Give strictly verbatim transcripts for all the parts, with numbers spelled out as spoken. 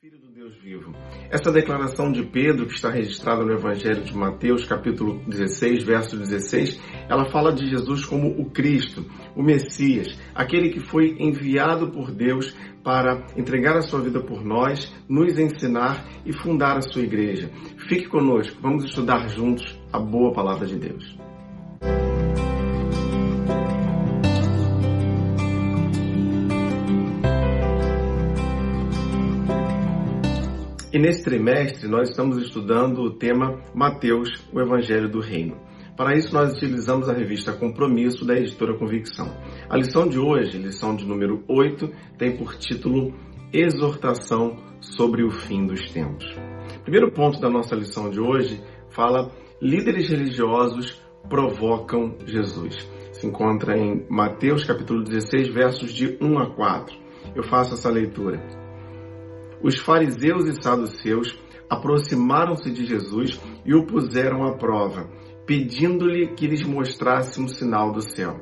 Filho do Deus vivo. Essa declaração de Pedro, que está registrada no Evangelho de Mateus, capítulo dezesseis, verso dezesseis, ela fala de Jesus como o Cristo, o Messias, aquele que foi enviado por Deus para entregar a sua vida por nós, nos ensinar e fundar a sua igreja. Fique conosco, vamos estudar juntos a boa palavra de Deus. E nesse trimestre nós estamos estudando o tema Mateus, o Evangelho do Reino. Para isso nós utilizamos a revista Compromisso da editora Convicção. A lição de hoje, lição de número oito, tem por título Exortação sobre o fim dos tempos. O primeiro ponto da nossa lição de hoje fala: líderes religiosos provocam Jesus. Se encontra em Mateus capítulo dezesseis, versos de um a quatro. Eu faço essa leitura. Os fariseus e saduceus aproximaram-se de Jesus e o puseram à prova, pedindo-lhe que lhes mostrasse um sinal do céu.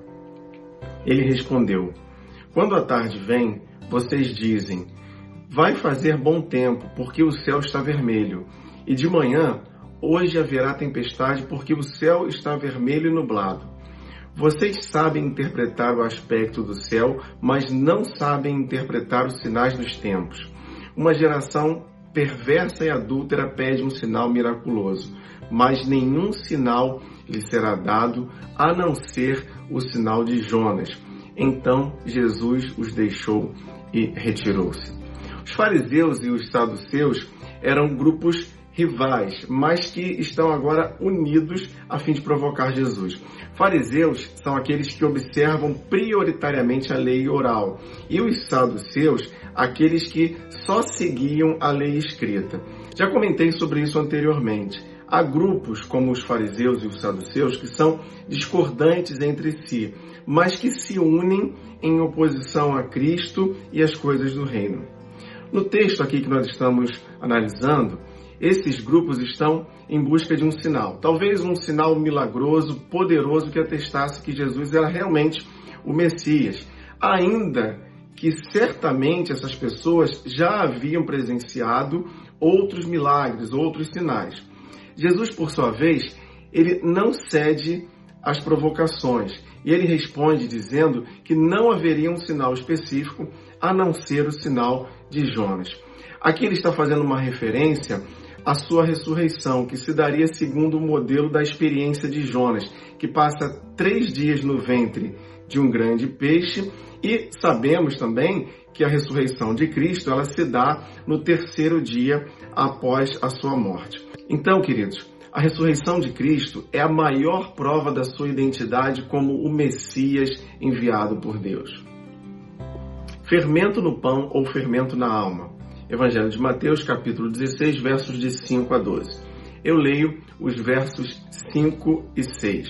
Ele respondeu: quando a tarde vem, vocês dizem, vai fazer bom tempo, porque o céu está vermelho. E de manhã, hoje haverá tempestade, porque o céu está vermelho e nublado. Vocês sabem interpretar o aspecto do céu, mas não sabem interpretar os sinais dos tempos. Uma geração perversa e adúltera pede um sinal miraculoso, mas nenhum sinal lhe será dado, a não ser o sinal de Jonas. Então Jesus os deixou e retirou-se. Os fariseus e os saduceus eram grupos rivais, mas que estão agora unidos a fim de provocar Jesus. Fariseus são aqueles que observam prioritariamente a lei oral, e os saduceus, aqueles que só seguiam a lei escrita. Já comentei sobre isso anteriormente. Há grupos como os fariseus e os saduceus que são discordantes entre si, mas que se unem em oposição a Cristo e as coisas do reino. No texto aqui que nós estamos analisando, esses grupos estão em busca de um sinal, talvez um sinal milagroso, poderoso, que atestasse que Jesus era realmente o Messias, ainda que certamente essas pessoas já haviam presenciado outros milagres, outros sinais. Jesus, por sua vez, ele não cede às provocações, e ele responde dizendo que não haveria um sinal específico a não ser o sinal de Jonas. Aqui ele está fazendo uma referência à sua ressurreição, que se daria segundo o modelo da experiência de Jonas, que passa três dias no ventre de um grande peixe, e sabemos também que a ressurreição de Cristo ela se dá no terceiro dia após a sua morte. Então, queridos, a ressurreição de Cristo é a maior prova da sua identidade como o Messias enviado por Deus. Fermento no pão ou fermento na alma. Evangelho de Mateus, capítulo dezesseis, versos de cinco a doze. Eu leio os versos cinco e seis.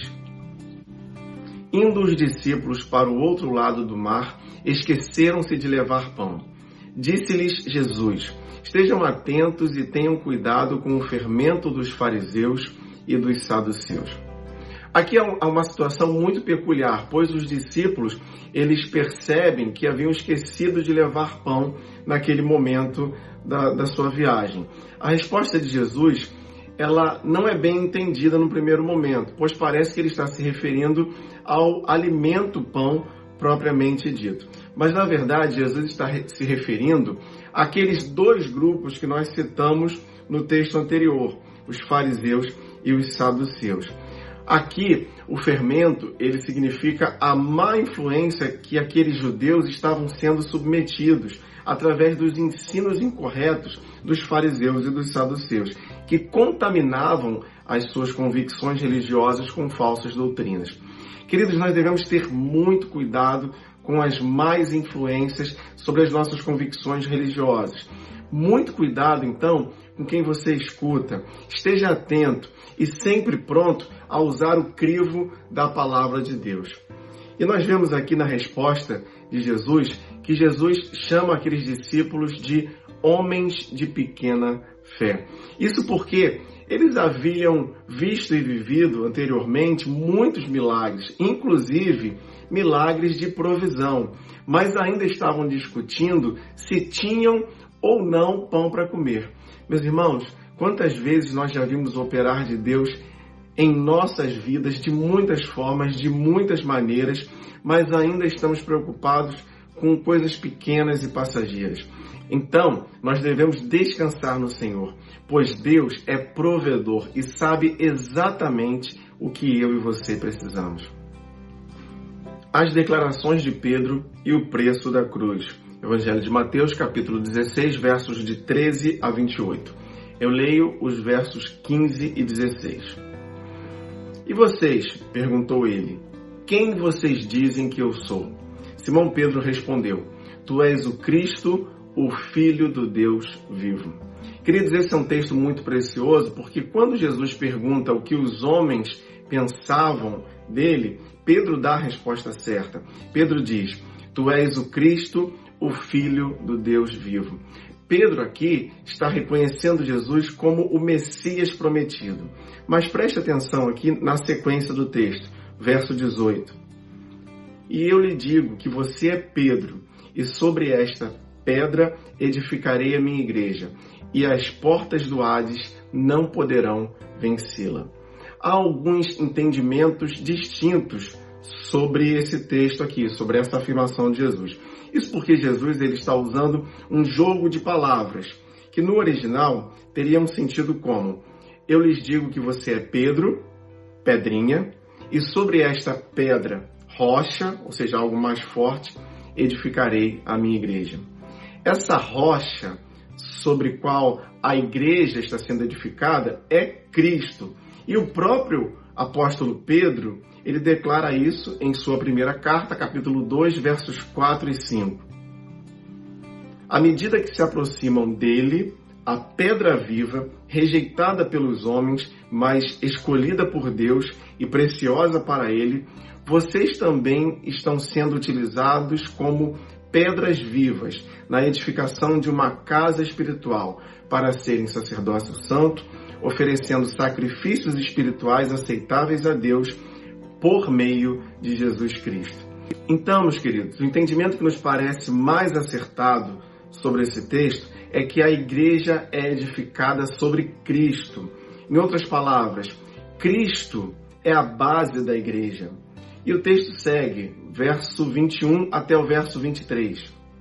Indo os discípulos para o outro lado do mar, esqueceram-se de levar pão. Disse-lhes Jesus: estejam atentos e tenham cuidado com o fermento dos fariseus e dos saduceus. Aqui há uma situação muito peculiar, pois os discípulos, eles percebem que haviam esquecido de levar pão naquele momento da, da sua viagem. A resposta de Jesus, ela não é bem entendida no primeiro momento, pois parece que ele está se referindo ao alimento pão propriamente dito. Mas, na verdade, Jesus está se referindo àqueles dois grupos que nós citamos no texto anterior, os fariseus e os saduceus. Aqui, o fermento, ele significa a má influência que aqueles judeus estavam sendo submetidos através dos ensinos incorretos dos fariseus e dos saduceus, que contaminavam as suas convicções religiosas com falsas doutrinas. Queridos, nós devemos ter muito cuidado com as más influências sobre as nossas convicções religiosas. Muito cuidado, então, com quem você escuta. Esteja atento e sempre pronto a usar o crivo da palavra de Deus. E nós vemos aqui na resposta de Jesus que Jesus chama aqueles discípulos de homens de pequena fé. Isso porque eles haviam visto e vivido anteriormente muitos milagres, inclusive milagres de provisão, mas ainda estavam discutindo se tinham ou não pão para comer. Meus irmãos, quantas vezes nós já vimos o operar de Deus em nossas vidas de muitas formas, de muitas maneiras, mas ainda estamos preocupados com coisas pequenas e passageiras. Então, nós devemos descansar no Senhor, pois Deus é provedor e sabe exatamente o que eu e você precisamos. As declarações de Pedro e o preço da cruz. Evangelho de Mateus, capítulo dezesseis, versos de treze a vinte e oito. Eu leio os versos quinze e dezesseis. E vocês? Perguntou ele. Quem vocês dizem que eu sou? Simão Pedro respondeu. Tu és o Cristo, o Filho do Deus vivo. Queridos, esse é um texto muito precioso, porque quando Jesus pergunta o que os homens pensavam dele, Pedro dá a resposta certa. Pedro diz, tu és o Cristo, o Filho do Deus vivo. Pedro aqui está reconhecendo Jesus como o Messias prometido. Mas preste atenção aqui na sequência do texto, verso dezoito. E eu lhe digo que você é Pedro, e sobre esta pedra edificarei a minha igreja, e as portas do Hades não poderão vencê-la. Há alguns entendimentos distintos sobre esse texto aqui, sobre essa afirmação de Jesus. Isso porque Jesus ele está usando um jogo de palavras, que no original teria um sentido como: eu lhes digo que você é Pedro, pedrinha, e sobre esta pedra, rocha, ou seja, algo mais forte, edificarei a minha igreja. Essa rocha sobre qual a igreja está sendo edificada é Cristo. E o próprio apóstolo Pedro, ele declara isso em sua primeira carta, capítulo dois, versos quatro e cinco. À medida que se aproximam dele, a pedra viva, rejeitada pelos homens, mas escolhida por Deus e preciosa para ele, vocês também estão sendo utilizados como pedras vivas na edificação de uma casa espiritual para serem sacerdócio santo, oferecendo sacrifícios espirituais aceitáveis a Deus por meio de Jesus Cristo. Então, meus queridos, o entendimento que nos parece mais acertado sobre esse texto é que a igreja é edificada sobre Cristo. Em outras palavras, Cristo é a base da igreja. E o texto segue, verso vinte e um até o verso vinte e três.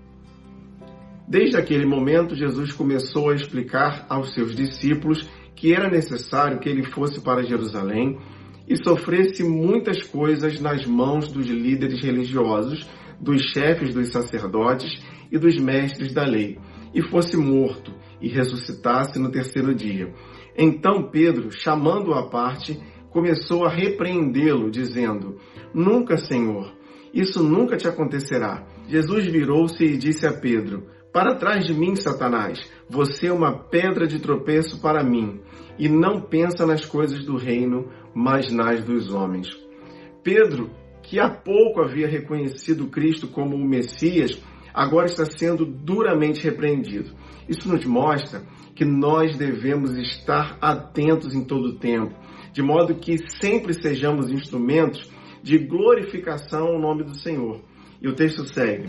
Desde aquele momento, Jesus começou a explicar aos seus discípulos que era necessário que ele fosse para Jerusalém e sofresse muitas coisas nas mãos dos líderes religiosos, dos chefes dos sacerdotes e dos mestres da lei, e fosse morto e ressuscitasse no terceiro dia. Então Pedro, chamando-o à parte, começou a repreendê-lo, dizendo: Nunca, Senhor, isso nunca te acontecerá. Jesus virou-se e disse a Pedro: Para trás de mim, Satanás, você é uma pedra de tropeço para mim, e não pensa nas coisas do reino, mas nas dos homens. Pedro, que há pouco havia reconhecido Cristo como o Messias, agora está sendo duramente repreendido. Isso nos mostra que nós devemos estar atentos em todo o tempo, de modo que sempre sejamos instrumentos de glorificação ao nome do Senhor. E o texto segue,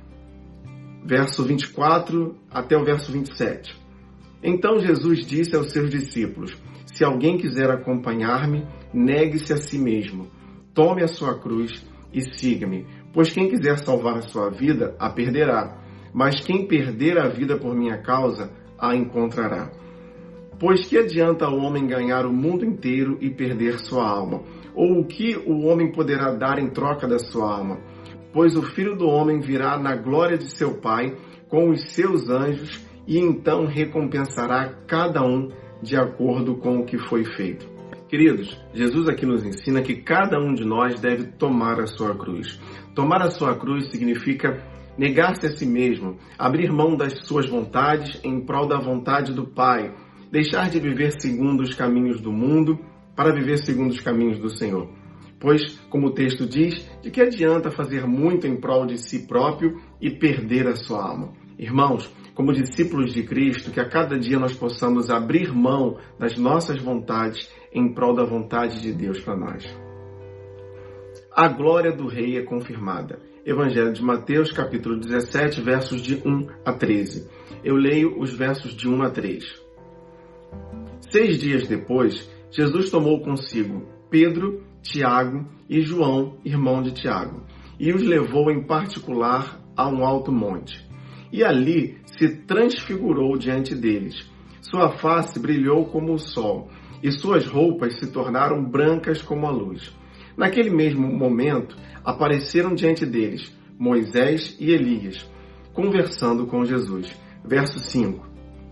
verso vinte e quatro até o verso vinte e sete. Então Jesus disse aos seus discípulos: Se alguém quiser acompanhar-me, negue-se a si mesmo, tome a sua cruz e siga-me. Pois quem quiser salvar a sua vida, a perderá, mas quem perder a vida por minha causa, a encontrará. Pois que adianta o homem ganhar o mundo inteiro e perder sua alma? Ou o que o homem poderá dar em troca da sua alma? Pois o Filho do Homem virá na glória de seu Pai com os seus anjos e então recompensará cada um de acordo com o que foi feito. Queridos, Jesus aqui nos ensina que cada um de nós deve tomar a sua cruz. Tomar a sua cruz significa negar-se a si mesmo, abrir mão das suas vontades em prol da vontade do Pai, deixar de viver segundo os caminhos do mundo para viver segundo os caminhos do Senhor. Pois, como o texto diz, de que adianta fazer muito em prol de si próprio e perder a sua alma? Irmãos, como discípulos de Cristo, que a cada dia nós possamos abrir mão das nossas vontades em prol da vontade de Deus para nós. A glória do Rei é confirmada. Evangelho de Mateus, capítulo dezessete, versos de um a treze. Eu leio os versos de um a três. Seis dias depois, Jesus tomou consigo Pedro, Tiago e João, irmão de Tiago, e os levou em particular a um alto monte. E ali se transfigurou diante deles. Sua face brilhou como o sol, e suas roupas se tornaram brancas como a luz. Naquele mesmo momento, apareceram diante deles Moisés e Elias, conversando com Jesus. Verso cinco.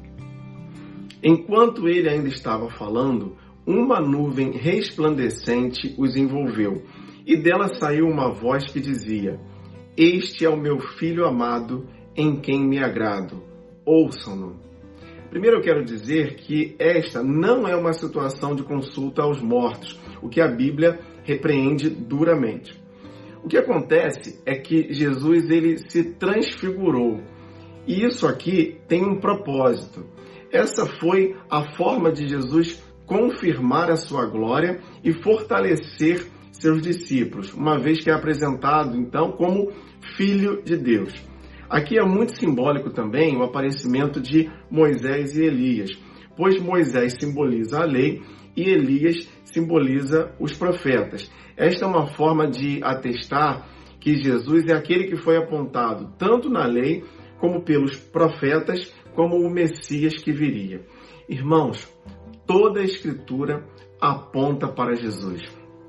Enquanto ele ainda estava falando, uma nuvem resplandecente os envolveu, e dela saiu uma voz que dizia: Este é o meu Filho amado, em quem me agrado. Ouçam-no. Primeiro eu quero dizer que esta não é uma situação de consulta aos mortos, o que a Bíblia repreende duramente. O que acontece é que Jesus ele se transfigurou, e isso aqui tem um propósito. Essa foi a forma de Jesus confirmar a sua glória e fortalecer seus discípulos, uma vez que é apresentado, então, como Filho de Deus. Aqui é muito simbólico também o aparecimento de Moisés e Elias, pois Moisés simboliza a lei e Elias simboliza os profetas. Esta é uma forma de atestar que Jesus é aquele que foi apontado tanto na lei como pelos profetas, como o Messias que viria. Irmãos, toda a Escritura aponta para Jesus.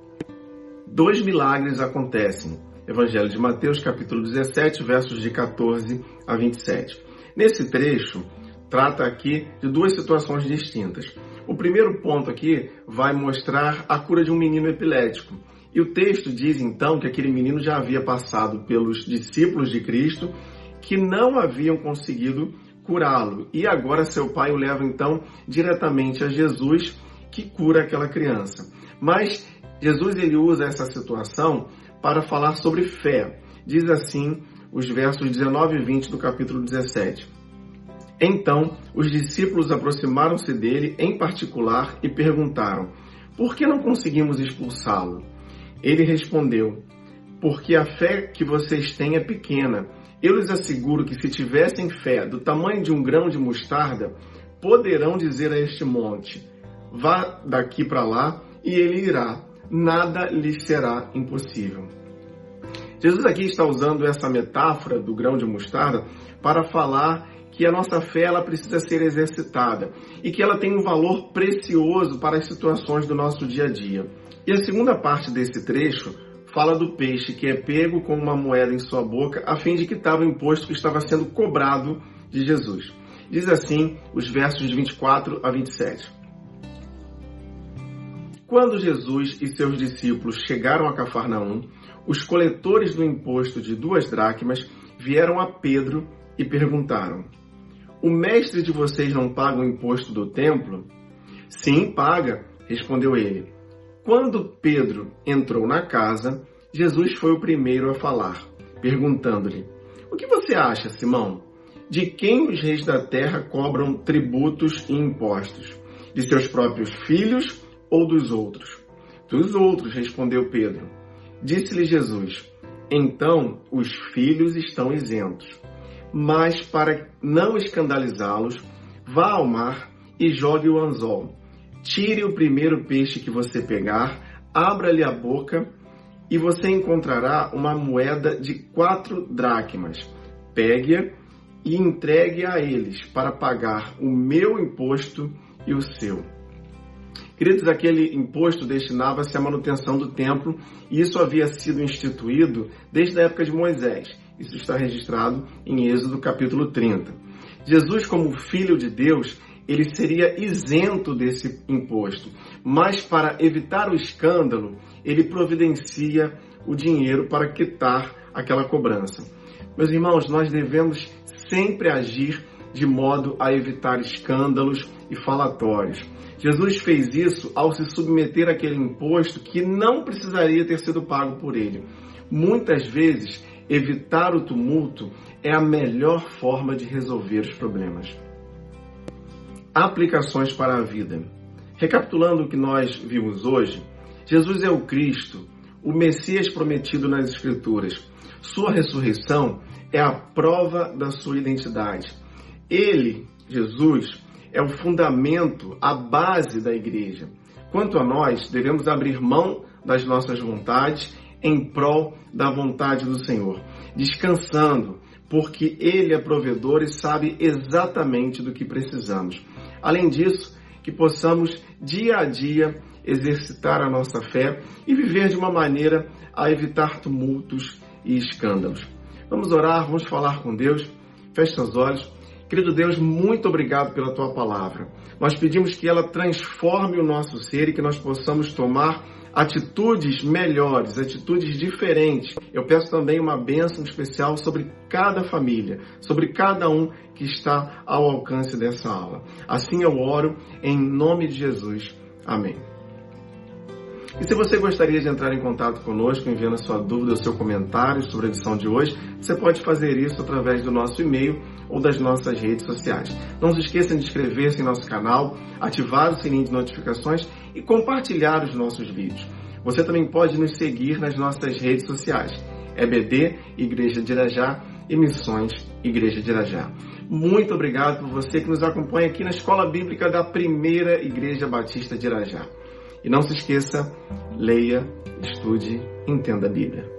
Dois milagres acontecem. Evangelho de Mateus, capítulo dezessete, versos de quatorze a vinte e sete. Nesse trecho, trata aqui de duas situações distintas. O primeiro ponto aqui vai mostrar a cura de um menino epilético. E o texto diz, então, que aquele menino já havia passado pelos discípulos de Cristo, que não haviam conseguido curá-lo. E agora seu pai o leva, então, diretamente a Jesus, que cura aquela criança. Mas Jesus ele usa essa situação para falar sobre fé. Diz assim os versos dezenove e vinte do capítulo dezessete. Então, os discípulos aproximaram-se dele em particular e perguntaram: Por que não conseguimos expulsá-lo? Ele respondeu: Porque a fé que vocês têm é pequena. Eu lhes asseguro que se tivessem fé do tamanho de um grão de mostarda, poderão dizer a este monte: Vá daqui para lá, e ele irá. Nada lhes será impossível. Jesus aqui está usando essa metáfora do grão de mostarda para falar que a nossa fé ela precisa ser exercitada e que ela tem um valor precioso para as situações do nosso dia a dia. E a segunda parte desse trecho fala do peixe que é pego com uma moeda em sua boca a fim de quitar o imposto que estava sendo cobrado de Jesus. Diz assim os versos de vinte e quatro a vinte e sete. Quando Jesus e seus discípulos chegaram a Cafarnaum, os coletores do imposto de duas dracmas vieram a Pedro e perguntaram: O mestre de vocês não paga o imposto do templo? Sim, paga, respondeu ele. Quando Pedro entrou na casa, Jesus foi o primeiro a falar, perguntando-lhe: O que você acha, Simão? De quem os reis da terra cobram tributos e impostos? De seus próprios filhos ou dos outros? Dos outros, respondeu Pedro. Disse-lhe Jesus: Então os filhos estão isentos. Mas para não escandalizá-los, vá ao mar e jogue o anzol. Tire o primeiro peixe que você pegar, abra-lhe a boca e você encontrará uma moeda de quatro dracmas. Pegue-a e entregue a eles para pagar o meu imposto e o seu. Queridos, aquele imposto destinava-se à manutenção do templo e isso havia sido instituído desde a época de Moisés. Isso está registrado em Êxodo capítulo trinta. Jesus, como Filho de Deus, ele seria isento desse imposto, mas para evitar o escândalo, ele providencia o dinheiro para quitar aquela cobrança. Meus irmãos, nós devemos sempre agir de modo a evitar escândalos e falatórios. Jesus fez isso ao se submeter àquele imposto que não precisaria ter sido pago por ele. Muitas vezes, evitar o tumulto é a melhor forma de resolver os problemas. Aplicações para a vida. Recapitulando o que nós vimos hoje, Jesus é o Cristo, o Messias prometido nas Escrituras. Sua ressurreição é a prova da sua identidade. Ele, Jesus, é o fundamento, a base da igreja. Quanto a nós, devemos abrir mão das nossas vontades em prol da vontade do Senhor, descansando, porque Ele é provedor e sabe exatamente do que precisamos. Além disso, que possamos dia a dia exercitar a nossa fé e viver de uma maneira a evitar tumultos e escândalos. Vamos orar, vamos falar com Deus. Feche seus olhos. Querido Deus, muito obrigado pela Tua palavra. Nós pedimos que ela transforme o nosso ser e que nós possamos tomar atitudes melhores, atitudes diferentes. Eu peço também uma bênção especial sobre cada família, sobre cada um que está ao alcance dessa aula. Assim eu oro em nome de Jesus. Amém. E se você gostaria de entrar em contato conosco, enviando a sua dúvida ou seu comentário sobre a edição de hoje, você pode fazer isso através do nosso e-mail ou das nossas redes sociais. Não se esqueçam de inscrever-se em nosso canal, ativar o sininho de notificações e compartilhar os nossos vídeos. Você também pode nos seguir nas nossas redes sociais, E B D, Igreja de Irajá, e Missões, Igreja de Irajá. Muito obrigado por você que nos acompanha aqui na Escola Bíblica da Primeira Igreja Batista de Irajá. E não se esqueça, leia, estude, entenda a Bíblia.